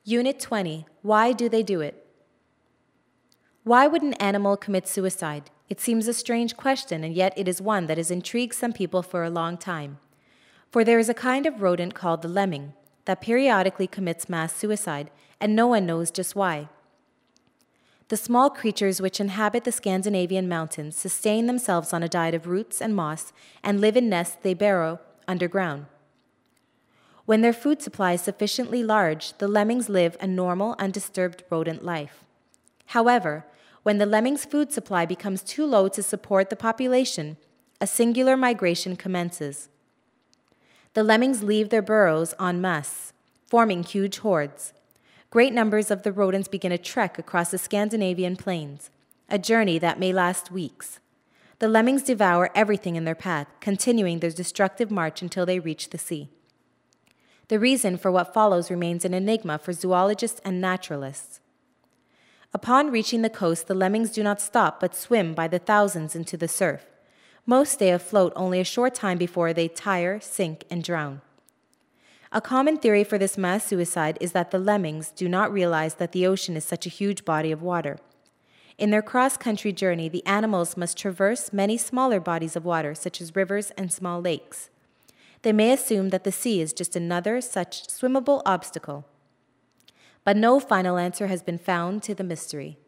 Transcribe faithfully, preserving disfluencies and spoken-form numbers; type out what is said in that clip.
Unit twenty. Why do they do it? Why would an animal commit suicide? It seems a strange question, and yet it is one that has intrigued some people for a long time. For there is a kind of rodent called the lemming that periodically commits mass suicide, and no one knows just why. The small creatures which inhabit the Scandinavian mountains sustain themselves on a diet of roots and moss and live in nests they burrow underground. When their food supply is sufficiently large, the lemmings live a normal, undisturbed rodent life. However, when the lemmings' food supply becomes too low to support the population, a singular migration commences. The lemmings leave their burrows en masse, forming huge hordes. Great numbers of the rodents begin a trek across the Scandinavian plains, a journey that may last weeks. The lemmings devour everything in their path, continuing their destructive march until they reach the sea. The reason for what follows remains an enigma for zoologists and naturalists. Upon reaching the coast, the lemmings do not stop but swim by the thousands into the surf. Most stay afloat only a short time before they tire, sink, and drown. A common theory for this mass suicide is that the lemmings do not realize that the ocean is such a huge body of water. In their cross-country journey, the animals must traverse many smaller bodies of water, such as rivers and small lakes. They may assume that the sea is just another such swimmable obstacle. But no final answer has been found to the mystery.